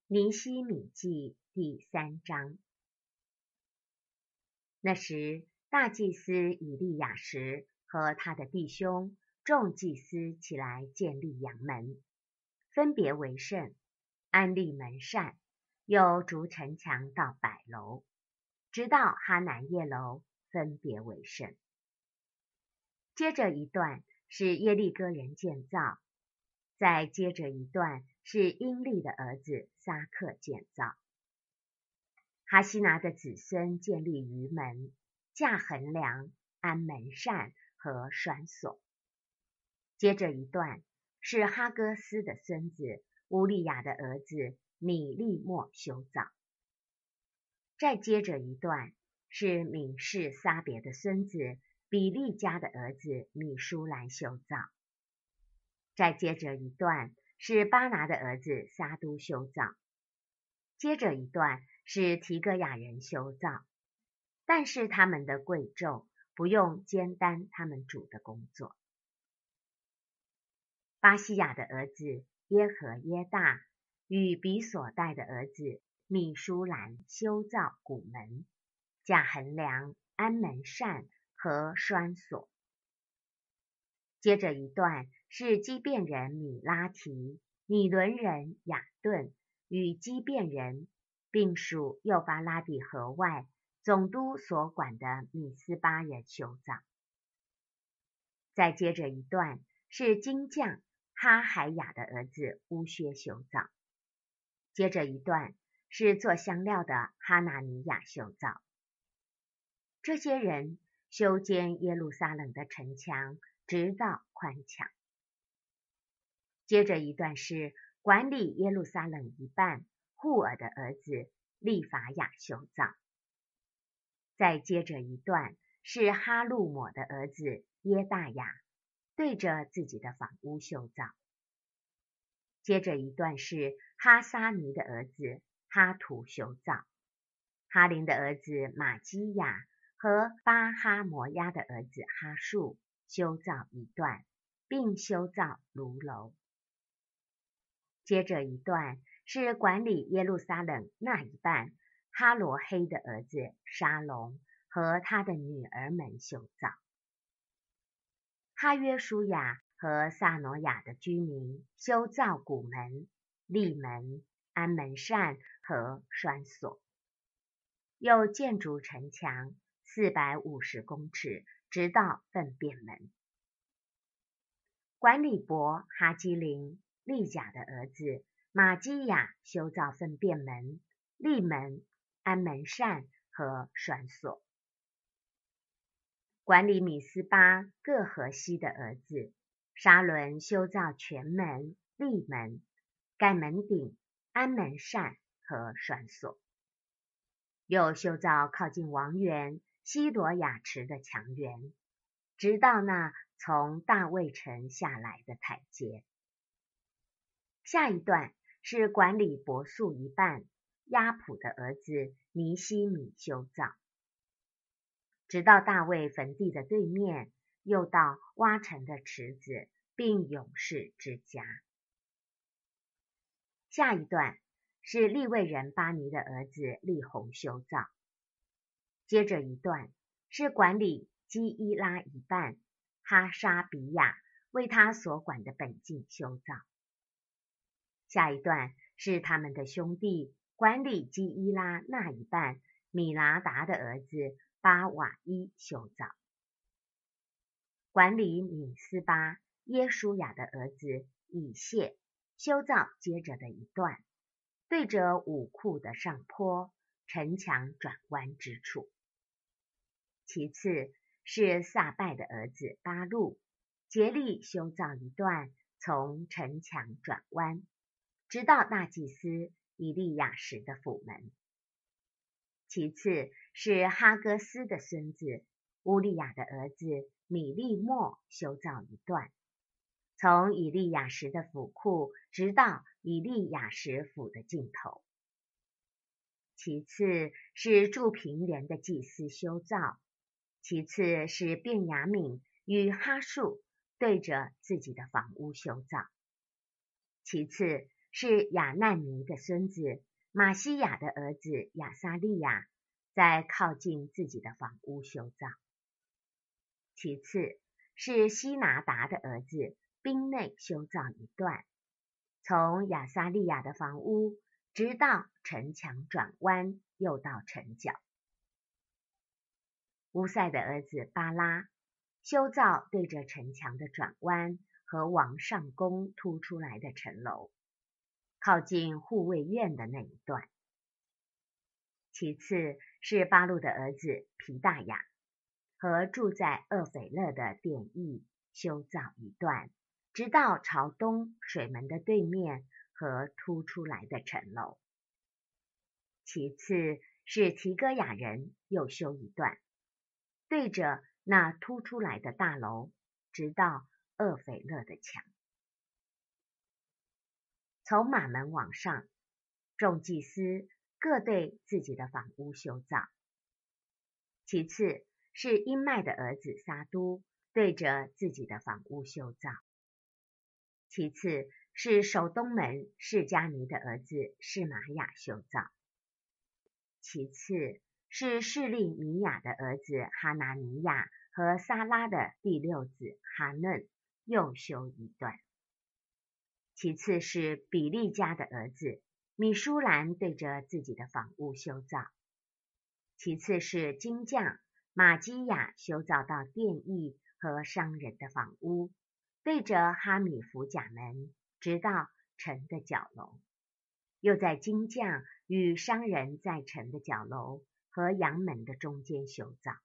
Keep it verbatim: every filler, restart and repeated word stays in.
尼希米记第三章。那时，大祭司以利亚实和他的弟兄众祭司起来建立阳门，分别为圣，安立门扇，又筑城墙到百楼，直到哈南叶楼，分别为圣。接着一段是耶利哥人建造，再接着一段是英利的儿子撒克建造。哈西拿的子孙建立鱼门、架横梁、安门扇和栓锁。接着一段是哈哥斯的孙子乌利亚的儿子米利莫修造。再接着一段是敏士撒别的孙子比利家的儿子米舒兰修造。再接着一段是巴拿的儿子撒都修造。接着一段是提哥亚人修造，但是他们的贵胄不用兼担他们主的工作。巴西亚的儿子耶和耶大与比索代的儿子米舒兰修造谷门、架横梁、安门扇和栓锁。接着一段是基遍人米拉提、米伦人雅顿与基遍人，并属幼发拉底河外总督所管的米斯巴人修造。再接着一段是金匠哈海雅的儿子乌薛修造。接着一段是做香料的哈拿尼亚修造。这些人修建耶路撒冷的城墙，直到宽墙。接着一段是管理耶路撒冷一半户尔的儿子利法亚修造。再接着一段是哈路抹的儿子耶大雅对着自己的房屋修造。接着一段是哈沙尼的儿子哈图修造。哈林的儿子马基亚和巴哈摩亚的儿子哈树修造一段，并修造炉楼。接着一段是管理耶路撒冷那一半哈罗黑的儿子沙龙和他的女儿们修造。哈约书亚和撒挪亚的居民修造谷门、立门、安门扇和栓锁，又建筑城墙四百五十公尺，直到粪便门。管理伯哈基林利甲的儿子马基亚修造粪便门、立门、安门扇和栓锁。管理米斯巴各河西的儿子沙伦修造全门、立门、盖门顶、安门扇和栓锁，又修造靠近王园西罗亚池的墙垣，直到那从大卫城下来的台阶。下一段是管理伯素一半亚普的儿子尼希米修造，直到大卫坟地的对面，又到挖城的池子，并勇士之家。下一段是利未人巴尼的儿子利宏修造。接着一段是管理基伊拉一半哈沙比亚为他所管的本境修造。下一段是他们的兄弟管理基伊拉那一半米拉达的儿子巴瓦伊修造。管理米斯巴耶舒雅的儿子以谢修造接着的一段，对着武库的上坡城墙转弯之处。其次是撒拜的儿子巴路竭力修造一段从城墙转弯，直到大祭司以利亚实的府门。其次是哈哥斯的孙子乌利亚的儿子米利莫修造一段，从以利亚实的府库直到以利亚实府的尽头。其次是住平原的祭司修造。其次是便雅悯与哈树对着自己的房屋修造。其次是亚难尼的孙子马西亚的儿子亚撒利亚在靠近自己的房屋修造。其次是希拿达的儿子宾内修造一段，从亚撒利亚的房屋直到城墙转弯，又到城角。乌塞的儿子巴拉修造对着城墙的转弯和往上宫凸出来的城楼，靠近护卫院的那一段。其次是巴路的儿子皮大雅和住在厄斐勒的殿役修造一段，直到朝东水门的对面和凸出来的城楼。其次是提哥雅人又修一段，对着那凸出来的大楼，直到厄斐勒的墙。从马门往上，众祭司各对自己的房屋修造。其次是音麦的儿子撒都对着自己的房屋修造。其次是守东门示迦尼的儿子示玛雅修造。其次是示利米亚的儿子哈拿尼亚和撒拉的第六子哈嫩又修一段。其次是比利家的儿子米舒兰对着自己的房屋修造。其次是金匠马基亚修造到殿役和商人的房屋，对着哈米弗甲门，直到城的角楼。又在金匠与商人在城的角楼和阳门的中间修造。